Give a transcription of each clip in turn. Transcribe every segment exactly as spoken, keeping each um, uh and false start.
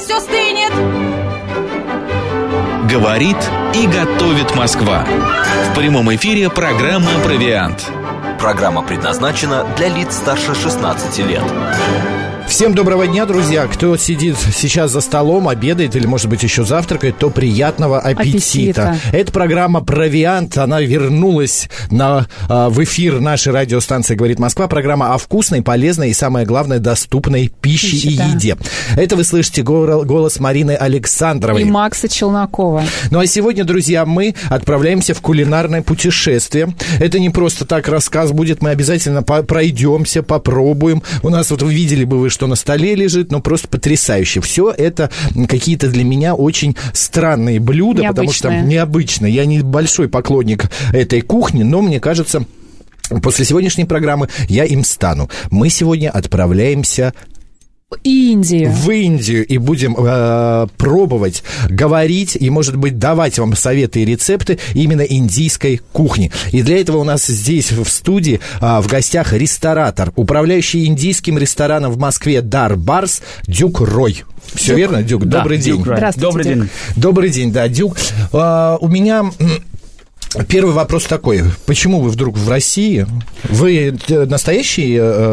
все стынет. Говорит и готовит Москва. В прямом эфире программа «Провиант». Программа предназначена для лиц старше шестнадцати лет. Всем доброго дня, друзья. Кто сидит сейчас за столом, обедает или, может быть, еще завтракает, то приятного аппетита. аппетита. Эта программа «Провиант», она вернулась на, в эфир нашей радиостанции «Говорит Москва». Программа о вкусной, полезной и, самое главное, доступной пище Пища, и да. еде. Это вы слышите голос Марины Александровой. И Макса Челнокова. Ну а сегодня, друзья, мы отправляемся в кулинарное путешествие. Это не просто так рассказ будет, мы обязательно по- пройдемся, попробуем. У нас, вот вы видели бы вы, что на столе лежит, ну, просто потрясающе. Все это какие-то для меня очень странные блюда, необычные. Потому что необычно. Я не большой поклонник этой кухни, но мне кажется, после сегодняшней программы я им стану. Мы сегодня отправляемся Индию. в Индию и будем э, пробовать, говорить и, может быть, давать вам советы и рецепты именно индийской кухни. И для этого у нас здесь в студии э, в гостях ресторатор, управляющий индийским рестораном в Москве Дар Барс Дюк Рой. Все Дюк. Верно, Дюк? Да, Добрый день. Дюк, Здравствуйте, Добрый Дюк. день. Добрый день, да, Дюк. Э, у меня... Первый вопрос такой. Почему вы вдруг в России? Вы настоящий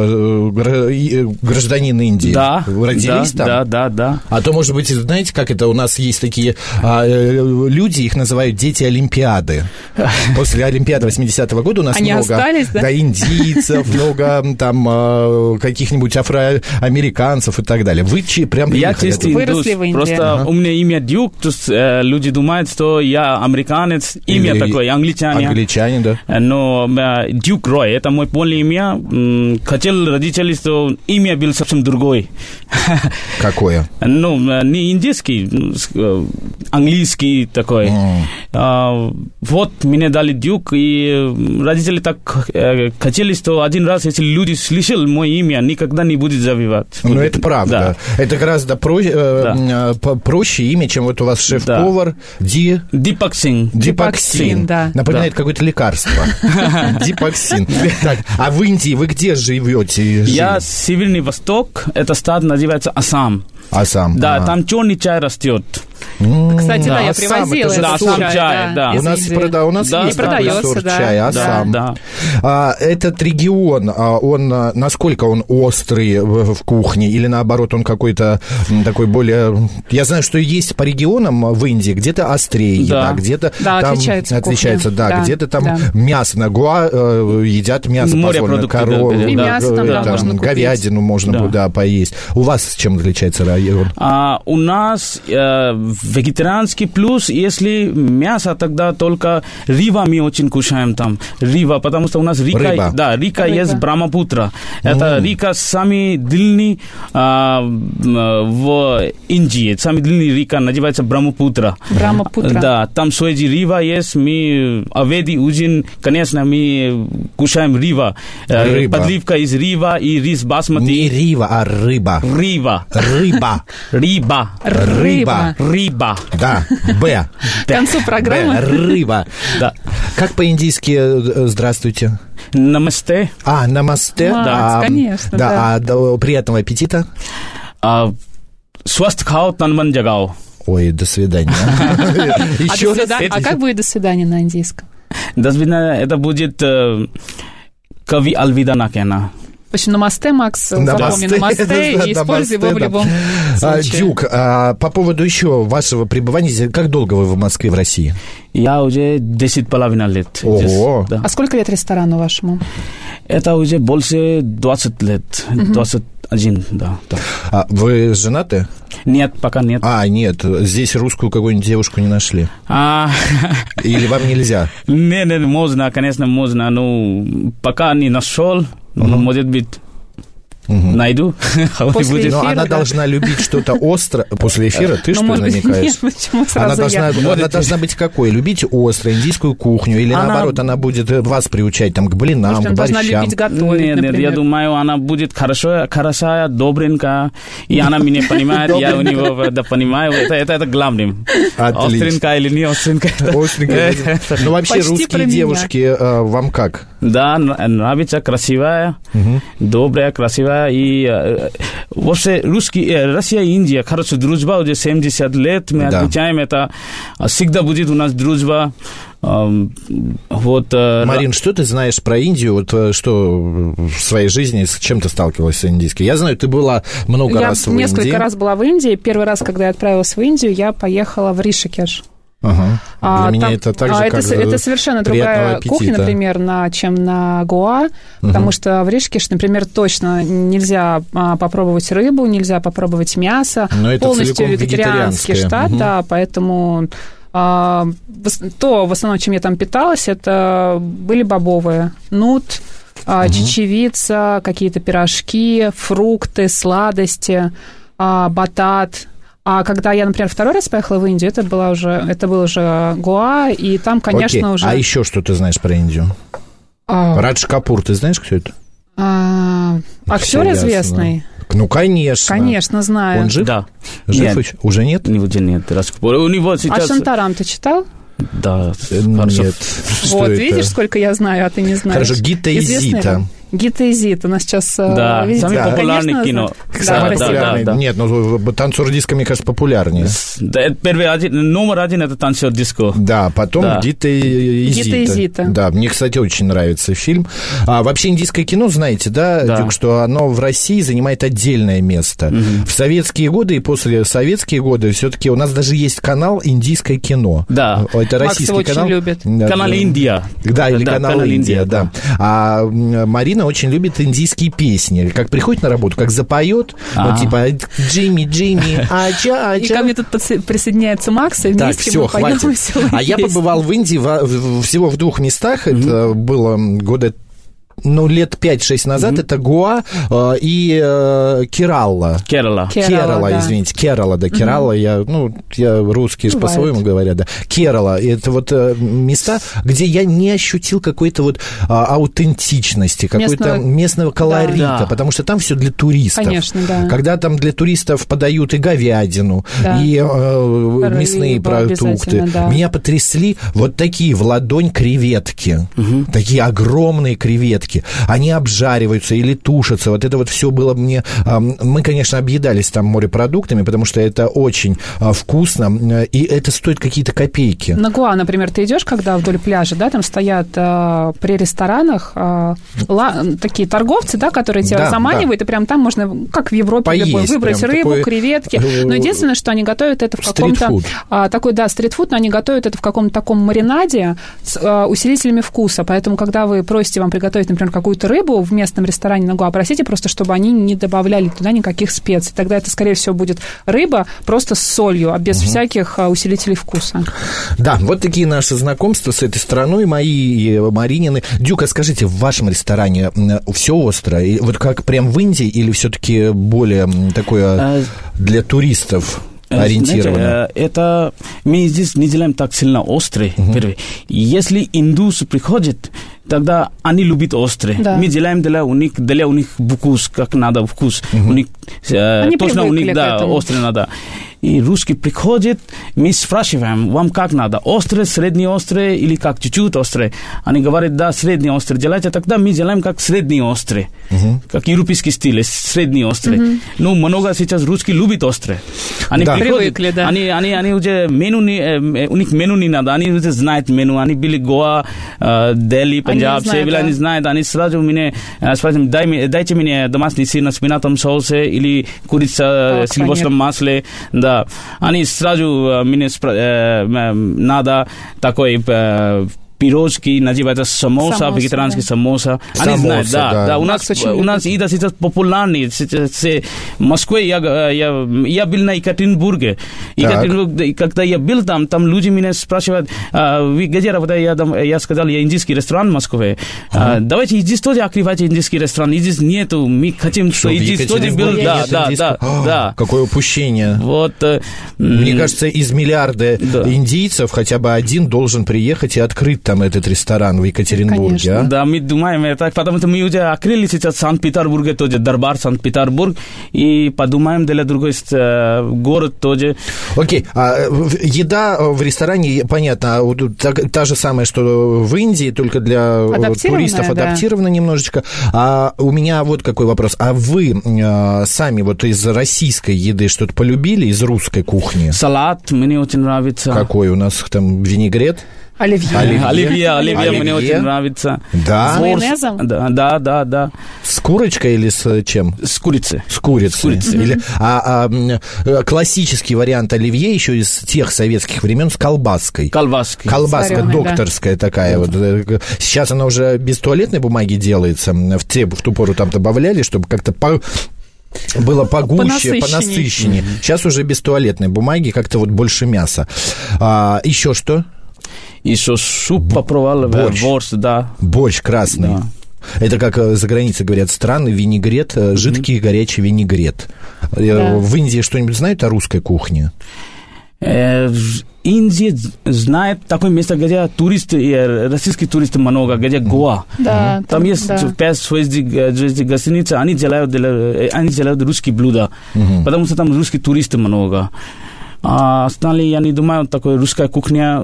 э, гражданин Индии? Да. Вы родились да, там? Да, да, да. А то, может быть, знаете, как это? У нас есть такие э, люди, их называют дети Олимпиады. После Олимпиады восьмидесятого года у нас Они много остались, да? Да, индийцев, много там э, каких-нибудь афроамериканцев и так далее. Вы чи, прям я приехали? чистый Выросли индус. в Индии. Просто ага. у меня имя Дюк, то есть э, люди думают, что я американец, имя Или такое, англичанин. Англичанин, да. Но э, Дюк Рой, это мой полное имя. М, хотел родители, что имя было совсем другое. Какое? Ну, не индийский, английский такой. Mm. А, вот мне дали Дюк, и родители так э, хотели, что один раз, если люди слышали мое имя, никогда не будет забивать. Ну, это правда. Да. Это гораздо про, э, да. проще имя, чем вот у вас шеф-повар да. Ди... Дипаксин. Дипаксин. Да. Напоминает да. какое-то лекарство. Дипаксин. Так, а в Индии вы где живете? Я Северный Восток, это штат называется Ассам. Ассам. Да, там черный чай растет. Кстати, да, я Ассам, привозила это этот да, чай, сам чай, да. У нас, прода, у нас да, есть такой продается, сорт да. чая, Ассам. Да, да. А, этот регион, он, насколько он острый в, в кухне, или наоборот, он какой-то такой более... Я знаю, что есть по регионам в Индии, где-то острее еда, да. где-то да, там отличается, отличается да, да, где-то там да. мясо, на Гоа э, едят мясо, позволено, корову, да, и да, мясо там, да, там, можно купить. говядину можно Да. да, поесть. У вас чем отличается район? А, у нас э, вегетарианский плюс, если мясо, тогда только рива мы очень кушаем там. Рива, потому что у нас река, Рыба. да, река Рыба. есть Брамапутра. Это Mm. река самый длинный а, в Индии. Самый длинный река называется Брамапутра. Брамапутра. Да, там Суэджи рива есть. Мы обеды, ужин, конечно, мы кушаем рива. Рыба. Подливка из рива и рис басмати. Не рива, а рыба. Рива. Рыба. Риба. Рыба. Риба. Да, Б. К концу программы. Б, рыба. Да. Как по-индийски э, здравствуйте? Намасте. А, намасте. Макс, да, конечно, Да, да. а да, приятного аппетита. А, Сваст хао, танман джагао. Ой, до свидания. А, Еще до раз. свида- а как будет «до свидания» на индийском? До свидания, это будет э, Кави Алвида Накена. В общем, намасте, Макс, Намасте. запомни намасте и используй его в Намасте, да. любом А, случае. Дюк, а, по поводу еще вашего пребывания здесь, как долго вы в Москве, в России? Я уже десять половина лет. Ого. Здесь, да. А сколько лет ресторану вашему? Это уже больше двадцать лет. двадцать один, да. да. А, вы женаты? Нет, пока нет. А, нет, здесь русскую какую-нибудь девушку не нашли. А, Или вам нельзя? не, не, можно, конечно, можно. Но пока не нашел, но, может быть, Мгм. найду. После Будет. Но эфира, она да. должна любить что-то острое. После эфира ты Ну, что может быть, намекаешь? нет, почему Она сразу должна, я? она должна быть какой? Любить острое, индийскую кухню? Или Она- наоборот, она будет вас приучать там, к блинам, Может, к она должна борщам? любить готовить, Нет, нет, например. я думаю, она будет хорошо, хорошая, добренькая, и она меня понимает, я у него да, понимаю, это, это, это главное. Отлично. Остренькая или не остренькая. Остренькая. Ну, вообще, Почти про русские меня. девушки э, вам как? Да, нравится, красивая, добрая, красивая, да, и э, вообще русский, э, Россия и Индия, хорошо, дружба уже семьдесят лет, мы да. отмечаем это, всегда будет у нас дружба. Вот, Марин, что ты знаешь про Индию? Вот что в своей жизни, с чем ты сталкивалась с индийской? Я знаю, ты была много я раз в Индии. Я несколько раз была в Индии. Первый раз, когда я отправилась в Индию, я поехала в Ришикеш. Ага. А, Для меня там, это так же, а, как это, это совершенно другая аппетита. кухня, например, на, чем на Гоа, угу. потому что в Ришикеш, например, точно нельзя а, попробовать рыбу, нельзя попробовать мясо. Но это полностью вегетарианский штат, угу. да, поэтому... То, в основном, чем я там питалась, это были бобовые. Нут, угу. чечевица, какие-то пирожки, фрукты, сладости, батат. А когда я, например, второй раз поехала в Индию, это, была уже, это был уже Гоа, и там, конечно, Окей. уже... А еще что ты знаешь про Индию? А... Радж Капур, ты знаешь, кто это? А... Актер известный. Ну, конечно. Конечно, знаю. Он жив? Да. Жив нет. Уже нет? Уже нет. У него сейчас... А Шантарам ты читал? Да. Нет. Вот, видишь, сколько я знаю, а ты не знаешь. Хорошо, Гита и Зита. Гита и Зита. У нас сейчас... Да, видите, самый да. популярный Конечно, кино. Да, самый да, популярный. Да, да, Нет, ну танцор диско, мне кажется, популярнее. Да, первый один, номер один это танцор диско. Да, потом да. Гита и Зита. Гита и Зита. Да, мне, кстати, очень нравится фильм. А вообще индийское кино, знаете, да, да. Дюк, что оно в России занимает отдельное место. Угу. В советские годы и после советские годы все-таки у нас даже есть канал «Индийское кино». Да. Это Макс российский его очень канал. любит. Канал Индия. Да, или да, канал, канал Индия, Индия, да. да. А Марина очень любит индийские песни. Как приходит на работу, как запоет, А-а. вот типа Джимми, Джимми, ача, ача. И ко мне тут присоединяется Макс, и вместе так, все, мы поем хватит. А я побывал в Индии в, всего в двух местах. Mm-hmm. Это было года... Ну, лет пять-шесть назад mm-hmm. это Гоа э, и э, Керала. Керала. Керала, да. извините, Керала, да, Керала, mm-hmm. я, ну, я русский же по-своему говорят, да. Керала, это вот э, места, где я не ощутил какой-то вот а, аутентичности, какой-то местного, местного колорита, да. потому что там все для туристов. Конечно, да. Когда там для туристов подают и говядину, да. и э, мясные продукты, да. меня потрясли вот такие в ладонь креветки, mm-hmm. такие огромные креветки. Они обжариваются или тушатся. Вот это вот все было мне... Мы, конечно, объедались там морепродуктами, потому что это очень вкусно, и это стоит какие-то копейки. На Гоа, например, ты идешь, когда вдоль пляжа, да, там стоят а, при ресторанах а, ла, такие торговцы, да, которые тебя да, заманивают, да. и прям там можно, как в Европе, поесть, любой, выбрать рыбу, такой... креветки. Но единственное, что они готовят это в каком-то... А, такой, да, стритфуд, но они готовят это в каком-то таком маринаде с а, усилителями вкуса. Поэтому, когда вы просите вам приготовить, например, какую-то рыбу в местном ресторане на Гоа, просите просто, чтобы они не добавляли туда никаких специй. Тогда это, скорее всего, будет рыба просто с солью, а без угу. всяких усилителей вкуса. Да, вот такие наши знакомства с этой страной, мои и Маринины. Дюка, скажите, в вашем ресторане все остро? Вот как прям в Индии или все-таки более такое для туристов? Ориентировано. Знаете, это мы здесь не делаем так сильно острый. Uh-huh. Если индус приходит, тогда они любят острый. Да. Мы делаем для у них, для у них вкус, как надо вкус. Uh-huh. У них э, точно у них да острый надо. И русский приходит, мы спрашиваем, вам как надо, острый, средний острый или как чуть-чуть острый? Они говорят, да, средний острый делайте, тогда мы делаем как средний острый, uh-huh. как европейский стиль, средний острый. Uh-huh. Ну, много сейчас русские любят острый. Они да. приходят, привыкли, да. Они, они, они уже меню, не, у них меню не надо, они уже знают меню, они были Гоа, Дели, Пенджаб, Севиля, они знают, они сразу меня спрашивают, Дай, дайте мне домашний сыр на спинатом соусе или курица с сливочным маслом, да. Они сразу мне э, надо такой э, пирожки, называется самоса, самоса вегетарианский да. самоса. Они самоса, знают, да, да. да. У нас, у нас еда сейчас популярная. В Москве я, я, я был на Екатеринбурге. Екатеринбург, когда я был там, там люди меня спрашивают, вы где работаете? Я, я сказал, я индийский ресторан в Москве. А. Давайте здесь тоже открывайте индийский ресторан. Здесь нету. Мы хотим, что здесь тоже был. Да, да, да, да. Какое упущение. Вот. Мне кажется, из миллиарда да. индийцев хотя бы один должен приехать и открыть там этот ресторан в Екатеринбурге, Конечно. а? Да, мы думаем это, потому что мы уже открыли сейчас в Санкт-Петербурге тоже, Дарбар Санкт-Петербург, и подумаем для другой город тоже. Окей, а еда в ресторане, понятно, та, та же самая, что в Индии, только для туристов адаптирована, да, немножечко. А у меня вот какой вопрос. А вы а, сами вот из российской еды что-то полюбили, из русской кухни? Салат мне очень нравится. Какой у нас там винегрет? Оливье. Оливье, оливье, оливье мне очень нравится. Да? С майонезом? Да, да, да, да. С курочкой или с чем? С курицей. С курицей. С курицей. Или, а, а классический вариант оливье еще из тех советских времен с колбаской. Колбаской. Колбаска Вареной, докторская, да, такая вот. Сейчас она уже без туалетной бумаги делается. В, те, в ту пору там добавляли, чтобы как-то по... было погуще, понасыщеннее. Mm-hmm. Сейчас уже без туалетной бумаги, как-то вот больше мяса. А, еще что? Еще суп попробовал. Борщ. Борщ, да. Борщ красный. Да. Это как за границей говорят, странный винегрет, mm-hmm. жидкий горячий винегрет. Да. В Индии что-нибудь знают о русской кухне? Э, Индия знает такое место, где туристы, российские туристы много, где Гоа. Да, там, там есть да. пять-шесть гостиниц, они делают, они делают русские блюда, mm-hmm. потому что там русские туристы много. А остальные, я не думаю, такая русская кухня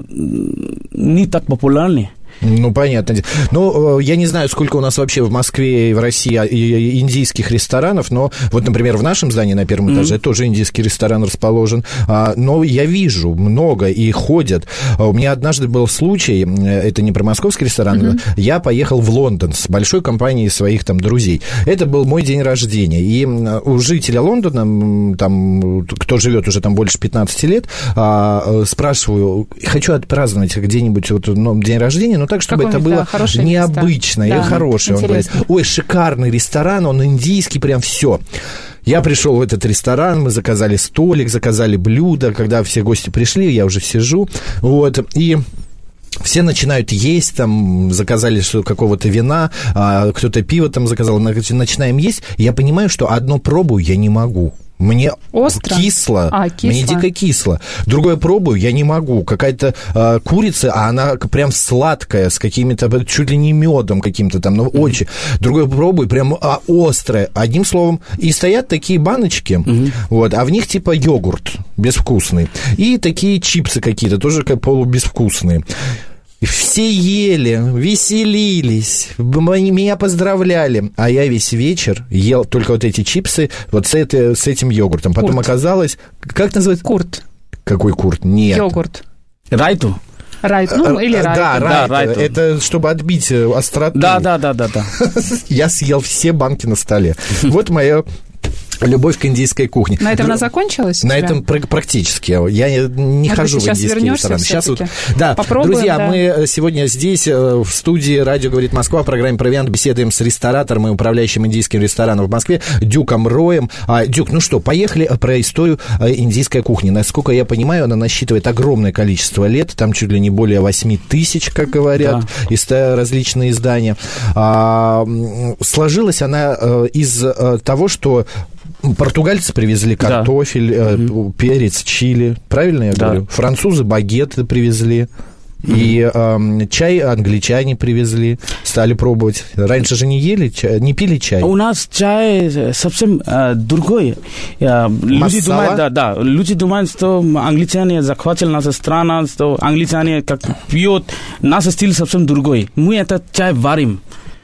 не так популярна. Ну, понятно. Ну, я не знаю, сколько у нас вообще в Москве и в России индийских ресторанов, но вот, например, в нашем здании на первом этаже mm-hmm. тоже индийский ресторан расположен, но я вижу много и ходят. У меня однажды был случай, это не про московский ресторан, mm-hmm. я поехал в Лондон с большой компанией своих там друзей. Это был мой день рождения, и у жителя Лондона, там, кто живет уже там больше пятнадцати лет, спрашиваю, хочу отпраздновать где-нибудь вот, ну, день рождения, но так, чтобы это было да, необычно и хорошее. Он говорит, ой, шикарный ресторан, он индийский, прям все. Я пришел в этот ресторан, мы заказали столик, заказали блюдо. Когда все гости пришли, я уже сижу, вот, и... все начинают есть, там, заказали какого-то вина, а кто-то пиво там заказал, начинаем есть, и я понимаю, что одно пробую я не могу. Мне остро? Кисло, а, кисло, мне дико кисло. Другое пробую, я не могу. Какая-то э, курица, а она прям сладкая, с какими-то, чуть ли не медом каким-то там, ну, mm-hmm. очень. Другое пробую, прям а, острое. Одним словом, и стоят такие баночки, mm-hmm. вот, а в них типа йогурт безвкусный. И такие чипсы какие-то, тоже как полубезвкусные. Все ели, веселились, меня поздравляли, а я весь вечер ел только вот эти чипсы вот с, это, с этим йогуртом. Потом курт. Оказалось... Как называется? Курт. Какой курт? Нет. Йогурт. Райту. Райт, ну, или райту. Да, да, райту. Это чтобы отбить остроту. Да, да, да, да, да. Я съел все банки на столе. Вот моя... любовь к индийской кухне. На этом она закончилась? На этом практически. Я не Может, хожу в индийский ресторан. Сейчас вот, да, друзья, да. мы сегодня здесь, в студии «Радио говорит Москва», в программе «Провиант», беседуем с ресторатором и управляющим индийским рестораном в Москве Дюком Роем. А, Дюк, ну что, поехали про историю индийской кухни. Насколько я понимаю, она насчитывает огромное количество лет, там чуть ли не более восемь тысяч, как говорят, да. из различные издания. А, сложилась она из того, что португальцы привезли картофель, да. э, mm-hmm. перец, чили. Правильно я да. говорю? Французы багеты привезли. Mm-hmm. И э, чай англичане привезли, стали пробовать. Раньше же не ели чай, не пили чай. У нас чай совсем э, другой. Э, люди думают, да, да, люди думают, что англичане захватили нашу страну, что англичане как пьют. Наш стиль совсем другой. Мы этот чай варим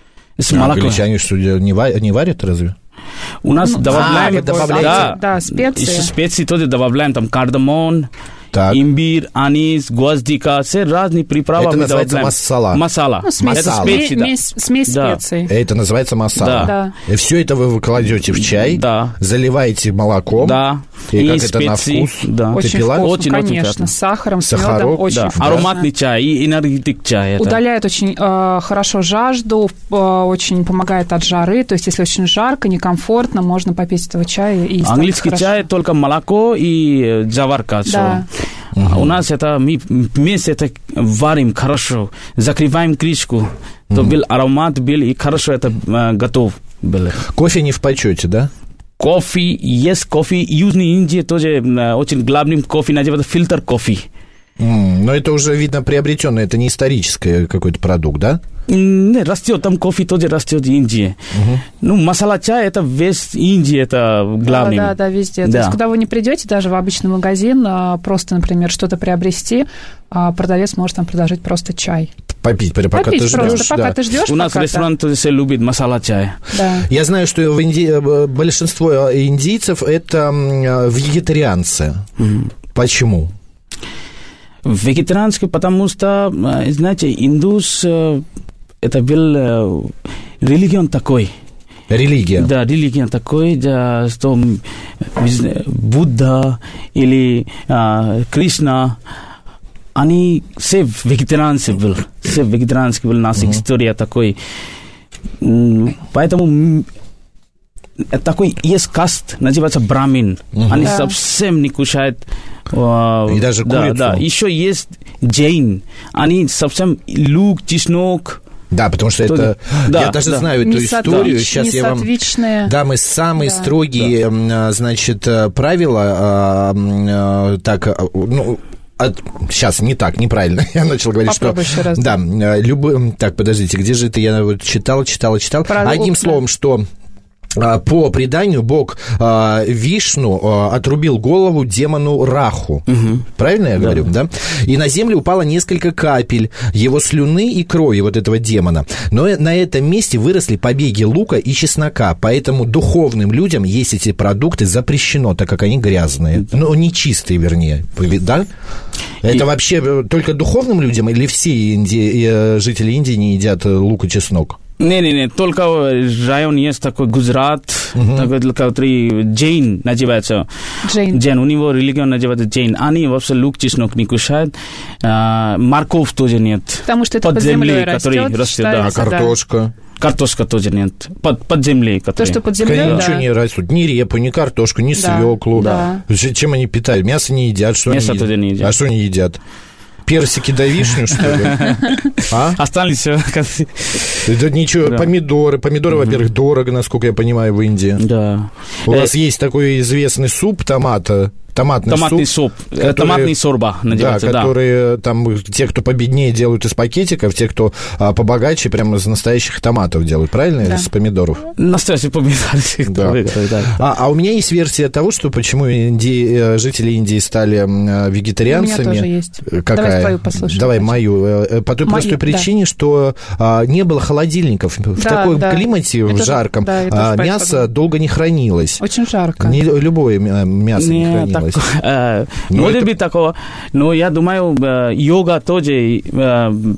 с молоком. Англичане что, не варят, не варят разве? У нас ну, добавляем, а, добавляем да, да, специи. Еще специи тоже добавляем, там кардамон, так. имбирь, анис, гвоздика, все разные приправы. Это называется добавляем. Масала. Масала. Ну, смесь, это специи, да. Смесь да. специй. Это называется масала. Да. И все это вы кладете в чай, да. заливаете молоком. Да. И, и как специи. Это на вкус? Да. Очень Ты пила? вкусно, очень, конечно. очень с сахаром, с Сахарок, медом. Очень да. вкусно. Ароматный чай и энергетик чай. Это. Удаляет очень э, хорошо жажду, э, очень помогает от жары. То есть, если очень жарко, некомфортно, можно попить этого чая. И английский чай только молоко и заварка. Да. Угу. А у нас это мы вместе это варим хорошо, закрываем крышку, то был аромат был и хорошо это э, готов было. Кофе не в почете, да? Кофе, есть кофе. Южной Индии тоже э, очень главным кофе называется фильтр кофе. Mm, но это уже, видно, приобретенное, это не исторический какой-то продукт, да? Не, растет, там кофе тоже растет в Индии. Uh-huh. Ну, масала чай, это весь Индия, это главный. Да, да, да, везде. Да. То есть, когда вы не придете даже в обычный магазин, просто, например, что-то приобрести, продавец может там предложить просто чай. Попить, пока Попить ты просто, ждешь. пока Да. ты ждешь. У нас ресторан все любит масала чай. Да. Я знаю, что в Индии большинство индийцев это вегетарианцы. Uh-huh. Почему? Вегетарианский, потому что, знаете, индус... Это был религион такой. Религия. Да, религия такой, да, что Будда или а, Кришна, они все вегетарианцы были. Все вегетарианцы были, у нас uh-huh. история такой. Поэтому такой есть каст, называется брамин. Uh-huh. Они да. совсем не кушают. Uh, И даже да, курицу. Да. Еще есть джейн. Они совсем лук, чеснок. Да, потому что то это... Да, я даже да. знаю эту историю. Сейчас я вам... Да, мы самые да. строгие, да. значит, правила... Так, ну... От... Сейчас, не так, неправильно. Я начал говорить, Попробуй что... Еще раз. Да, любым... Так, подождите, где же это? Я вот читал, читал, читал. Про... Одним да. словом, что... По преданию, бог а, Вишну а, отрубил голову демону Раху. Угу. Правильно я говорю, да. да? И на землю упало несколько капель его слюны и крови, вот этого демона. Но на этом месте выросли побеги лука и чеснока, поэтому духовным людям есть эти продукты запрещено, так как они грязные. Ну, нечистые, вернее, да? Это и... вообще только духовным людям или все Индии, жители Индии не едят лук и чеснок? Не-не-не, только район есть такой Гуджарат, uh-huh. такой, который Джейн называется. Джейн. Джейн, у него религия называется Джейн. Они вообще лук, чеснок не кушают, а, морковь тоже нет. Потому что это под, под землей растет, растет да. А картошка? Да. Картошка тоже нет. Под, под землей. То, что под землей, да. Ничего не растут. Ни репу, ни картошку, ни да. свеклу. Да. Чем они питают? Мясо не едят. Что Мясо они тоже не едят. А что они едят? Персики да вишню, что ли? А? Остались все. Это ничего, да. помидоры. Помидоры, угу. во-первых, дорого, насколько я понимаю, в Индии. Да. У э... вас есть такой известный суп томата. Томатный, Томатный суп, суп, который, томатный сорба называется, да, которые да. там те, кто победнее, делают из пакетиков, те, кто а, побогаче, прямо из настоящих томатов делают, правильно? Да. Из помидоров. Настоящие помидоры. Да. Да. А, а у меня есть версия того, что почему Индии, жители Индии стали вегетарианцами. У меня тоже есть. Какая? Давай твою послушаем. Давай мою. По той мою, простой причине, да. что а, не было холодильников. Да, в таком да. климате, это в жарком, да, а, мясо долго не хранилось. Очень жарко. Не, любое мясо не, не хранилось. Uh, может это... быть такого, но я думаю, uh, йога тоже... Uh,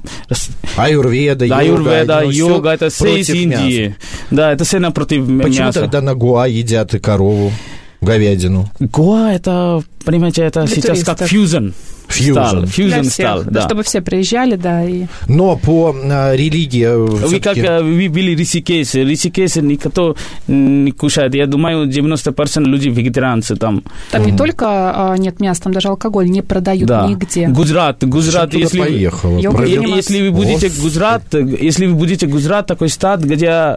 аюрведа, йога, аюрведа, йога, это все из Индии. Мяса. Да, это все напротив Почему мяса. Почему тогда на Гоа едят и корову, говядину? Гоа, это, понимаете, это для сейчас туристов. Как фьюзен. Фьюзен. Фьюзен стал, да. Чтобы все приезжали, да. И... Но по а, религии... Вы как вы были Ришикеш, Ришикеш никто не кушает. Я думаю, девяносто процентов людей вегетарианцы там. Там mm-hmm. не только а, нет мяса, там даже алкоголь не продают да. нигде. Гуджарат, Гуджарат, если, поехала, если вы будете Гуджарат, если вы будете Гуджарат, такой штат, где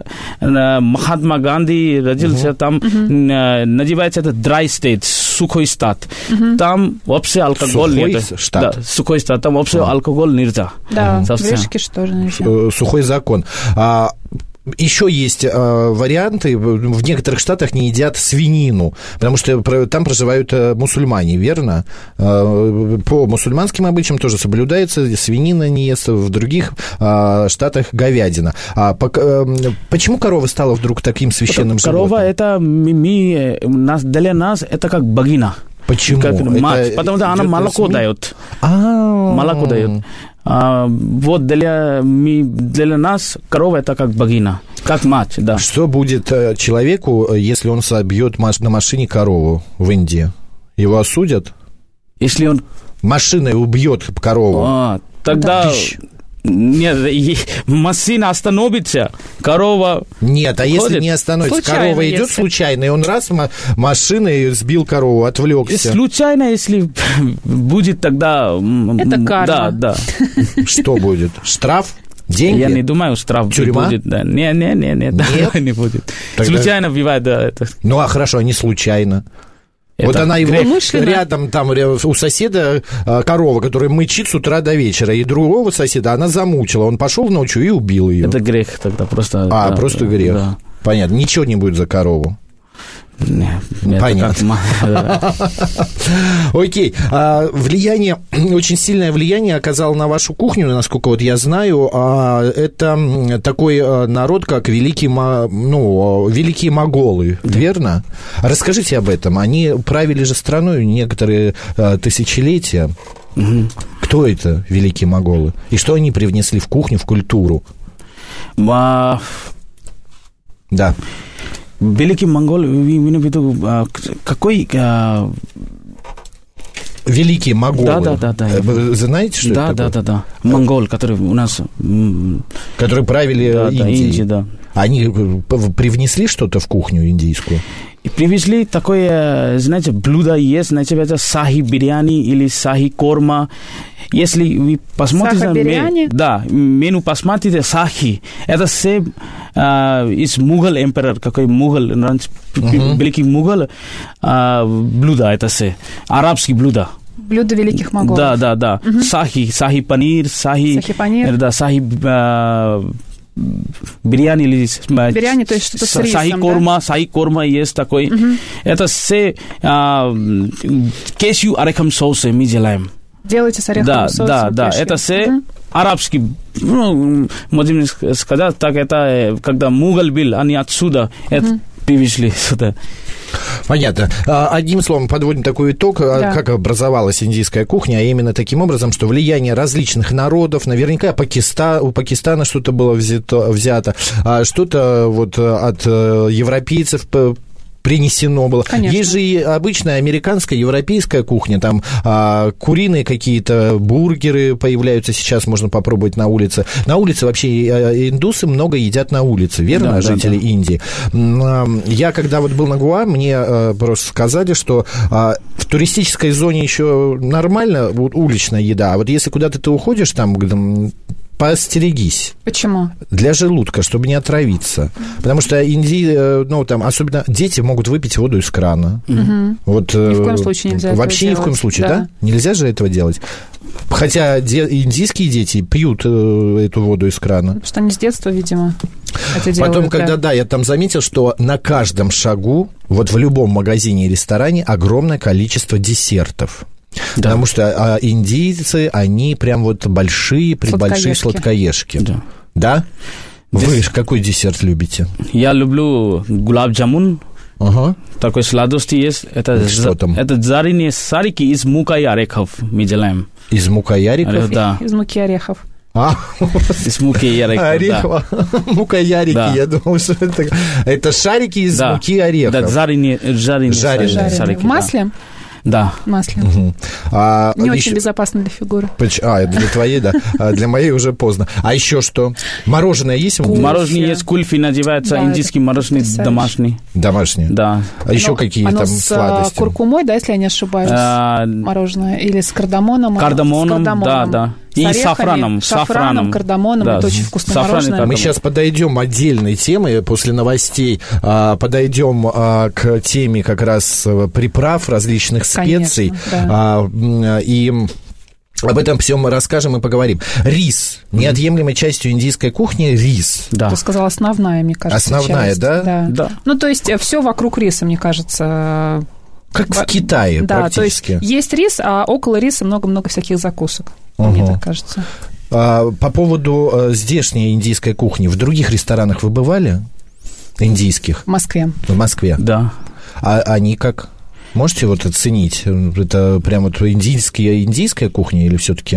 Махатма Ганди родился, mm-hmm. там mm-hmm. называется это dry state, сухой штат. Mm-hmm. Там вообще алкоголь сухой нет. Штат. Да, сухой штат, там вообще а. алкоголь нельзя. Да, в Ришикеш тоже нельзя. Сухой закон. А, еще есть а, варианты, в некоторых штатах не едят свинину, потому что там проживают а, мусульмане, верно? А, по мусульманским обычаям тоже соблюдается, свинина не ест, в других а, штатах говядина. А, по, а, почему корова стала вдруг таким священным животным? Корова, это мы, нас, для нас, это как богиня. Почему? Как мать, это потому что она молоко дает. А-а-а. Молоко дает. А, вот для, для нас корова это как богиня, как мать, да. Что будет человеку, если он собьет на машине корову в Индии? Его осудят? Если он... Машиной убьет корову. А, тогда... Нет, машина остановится, корова... Нет, а если не остановится, случайно, корова идет если... случайно, и он раз машиной сбил корову, отвлекся. Случайно, если будет тогда... Это карма. Да, да. Что будет? Штраф? Деньги? Я не думаю, штраф Тюрьма? будет. Да. Не, не, не, не, Нет? не будет. Тогда... Случайно бывает, да. Это. Ну, а хорошо, а не случайно? Это вот она его умышленно. Рядом, там у соседа корова, которая мычит с утра до вечера, и другого соседа она замучила. Он пошел ночью и убил ее. Это грех тогда просто. А, да, просто грех. Да. Понятно. Ничего не будет за корову. Нет, понятно. Окей. А, влияние, очень сильное влияние оказало на вашу кухню, насколько вот я знаю. А, это такой народ, как великие, ну, великие моголы, да. Верно? Расскажите об этом. Они правили же страной некоторые а, тысячелетия. Угу. Кто это, великие моголы? И что они привнесли в кухню, в культуру? Ма... Да. Великий монгол, какой... Великие моголы. Да, да, да, да. Вы знаете, что да, это да, такое? Да, да, да. Монгол, которые у нас... Которые правили да, Индией. Да, Индия, да. Они привнесли что-то в кухню индийскую? И привезли такое, знаете, блюдо есть, знаете, это сахи бирьяни или сахи корма. Если вы посмотрите... Саха-бирьяни? Да, меню посмотрите, сахи. Это все а, из Мугал эмперор, какой Мугал, uh-huh. великий Мугал а, блюдо это все, арабские блюда. Блюда великих моголов. Да, да, да. Uh-huh. Сахи, сахи панир, сахи... Сахи панир. Да, сахи... А, бирьяни или бирьяни, то есть что-то с рисом, сахи корма, да? сахи корма есть такой. Uh-huh. Это все кешью орехом соусы мы делаем. Делаете с ореховым да, соусом? Да, да, да. Это все uh-huh. арабский, ну, можем сказать так, это когда Мугал был, они отсюда uh-huh. это привезли сюда. Понятно. Одним словом, подводим такой итог, да. Как образовалась индийская кухня, а именно таким образом, что влияние различных народов, наверняка Пакистан, у Пакистана что-то было взято, взято, что-то вот от европейцев принесено было. Конечно. Есть же и обычная американская, европейская кухня, там а, куриные какие-то бургеры появляются сейчас, можно попробовать на улице. На улице вообще индусы много едят на улице, верно, да, жители да, да. Индии? Я, когда вот был на Гоа, мне а, просто сказали, что а, в туристической зоне еще нормально вот, уличная еда, а вот если куда-то ты уходишь, там... Поостерегись. Почему? Для желудка, чтобы не отравиться. Потому что Индии, ну, там, особенно дети могут выпить воду из крана. Угу. Вот, ни в коем случае нельзя вообще этого ни в коем случае, да. да? Нельзя же этого делать. Хотя де- индийские дети пьют э, эту воду из крана. Потому что они с детства, видимо, это делают. Потом, когда, да. да, я там заметил, что на каждом шагу, вот в любом магазине и ресторане, огромное количество десертов. Да. Потому что а, индийцы, они прям вот большие, прибольшие сладкоежки. Да? Да? Вы Дес... какой десерт любите? Я люблю гулаб-джамун. Ага. Такой сладости есть. Это, что там? Это жареные шарики из муки и орехов мы делаем. Из муки и орехов? Да. Из муки и орехов. А, из муки и орехов, орехова. Да. Мука-ярики, да. Я думал, что это... Это шарики из да. муки и орехов. Да, жареные, жареные, жареные. жареные. шарики. В масле? Да. Да. Масле. Угу. А, не еще... очень безопасно для фигуры. А, для твоей, да. А для моей уже поздно. А еще что? Мороженое есть? Мороженое есть, кульфи называется, да, индийский мороженое домашний. Домашний? Да. А еще оно, какие оно там с сладости? С куркумой, да, если я не ошибаюсь, а... мороженое? Или с кардамоном? Кардамоном, с кардамоном. да, да. С И орехами, сафраном. Шафраном, кардамоном, да, это очень вкусное мороженое. Мы сейчас подойдем отдельной темы, после новостей а, подойдем а, к теме как раз приправ, различных специй. Конечно, да. а, и... Об этом всем расскажем и поговорим. Рис. Неотъемлемой частью индийской кухни рис. Да. Ты сказала основная, мне кажется. Основная, часть. Да? Да. Да. Ну, то есть все вокруг риса, мне кажется. Как в Китае, да, практически. То есть есть рис, а около риса много-много всяких закусок. Угу. Мне так кажется. А, по поводу а, здешней индийской кухни. В других ресторанах вы бывали? Индийских? В Москве. В Москве? Да. А они как? Можете вот оценить? Это прям вот индийская, индийская кухня или все-таки?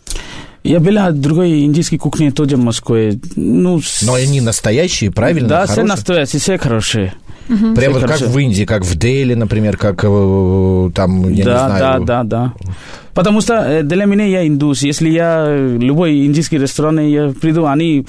Я была в другой индийской кухне тоже в Москве. Ну, но они настоящие, правильно? Да, хорошие? все настоящие, все хорошие. Угу. Прямо вот хорошо. Как в Индии, как в Дели, например, как там, я да, не знаю. Да, да, да. Потому что для меня я индус. Если я любой индийский ресторан, я приду, они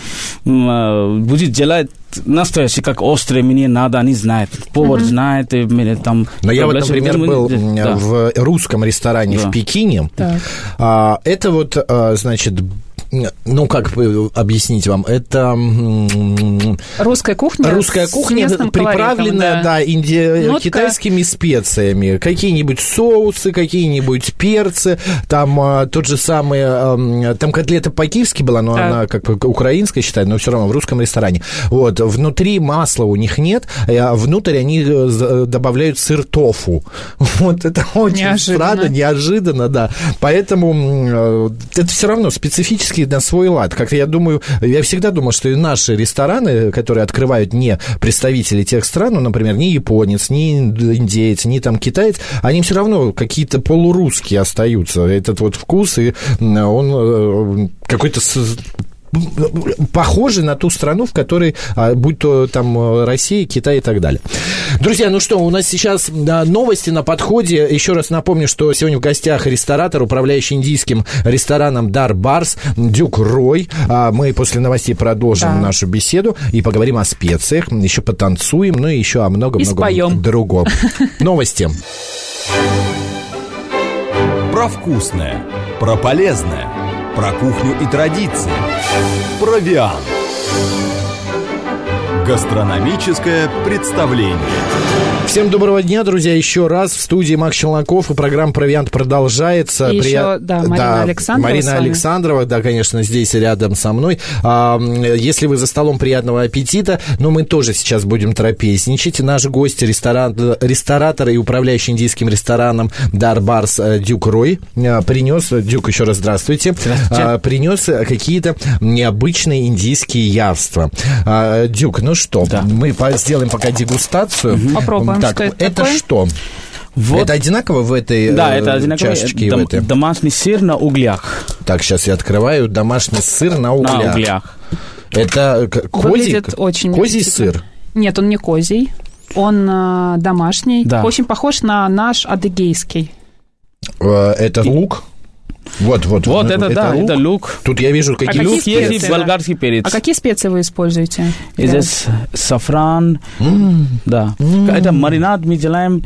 будут делать настоящий, как острый, мне надо, они знают. Повар uh-huh. знает, мне там... Но я вот, например, был да. в русском ресторане да. в Пекине. А, это вот, а, значит... Ну, как объяснить вам? Это Русская кухня. Русская кухня, приправленная, да, инди... китайскими специями. Какие-нибудь соусы, какие-нибудь перцы. Там а, тот же самый... А, там котлета по-киевски была, но да. она как бы украинская считается, но все равно в русском ресторане. Вот. Внутри масла у них нет, а внутрь они добавляют сыр тофу. Вот это очень неожиданно. странно, неожиданно, да. Поэтому это все равно специфически на свой лад. Как я думаю, я всегда думал, что и наши рестораны, которые открывают не представители тех стран, ну, например, ни японец, ни индеец, ни там китаец, они все равно какие-то полурусские остаются. Этот вот вкус, и он какой-то похожий на ту страну, в которой, будь то там Россия, Китай и так далее. Друзья, ну что, у нас сейчас новости на подходе. Еще раз напомню, что сегодня в гостях ресторатор, управляющий индийским рестораном Дар Барс, Дюк Рой. Мы после новостей продолжим да. нашу беседу и поговорим о специях, еще потанцуем, ну и еще о многом-многом другом. Новости. Про вкусное, про полезное, про кухню и традиции. Провиант. Гастрономическое представление. Всем доброго дня, друзья, еще раз в студии Макс Челноков, и программа «Провиант» продолжается. И При... еще, да, Марина да, Александрова. Марина Александрова, да, конечно, здесь рядом со мной. А, если вы за столом, приятного аппетита, но мы тоже сейчас будем трапезничать. Наш гость, ресторан, ресторатор и управляющий индийским рестораном Дар Барс Дюк Рой принес, Дюк, еще раз здравствуйте, здравствуйте. принес какие-то необычные индийские явства. Дюк, ну что, да. мы сделаем пока дегустацию. Угу. Попробуем. Так, что это, это такое? что? Вот. Это одинаково в этой да, это одинаково. чашечке? Дом, в этой? Домашний сыр на углях. Так, сейчас я открываю. Домашний сыр на углях. На углях. Это козий, очень козий сыр? Нет, он не козий. Он а, домашний. Да. Очень похож на наш адыгейский. Это лук? Вот, вот. Вот это, это, это да, лук. это лук. Тут я вижу, какие а лук какие есть, специи, болгарский перец. А какие специи вы используете? Здесь сафран, mm. да. Mm. Это маринад мы делаем,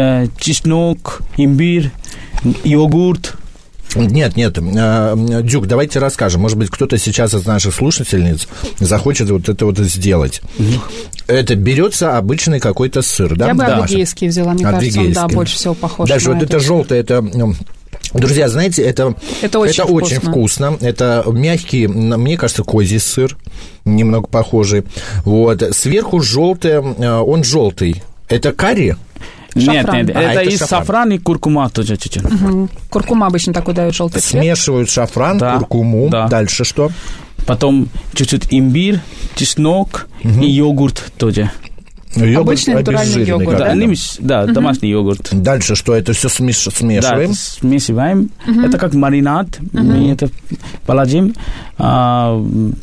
чеснок, имбирь, йогурт. Нет, нет, Дюк, давайте расскажем. Может быть, кто-то сейчас из наших слушательниц захочет вот это вот сделать. Mm-hmm. Это берется обычный какой-то сыр, да? Я бы да. адыгейский взяла, мне кажется, он, да, больше всего похож Даже на вот это желтое, это... Друзья, знаете, это, это, очень, это очень вкусно. Это мягкий, мне кажется, козий сыр, немного похожий. Вот. Сверху желтое, он желтый. Это карри? Нет, шафран. нет, а, это, это и шафран. сафран, и куркума тоже чуть-чуть. Угу. Куркума обычно такой дает желтый цвет. Смешивают шафран, да. куркуму. Да. Дальше что? Потом чуть-чуть имбирь, чеснок угу. и йогурт тоже. Йогурт обычный натуральный йогурт, да? Да, да, угу. домашний йогурт. Дальше что? Это все смеш... смешиваем? Да, смешиваем. Угу. Это как маринад. Угу. Мы это положим. А,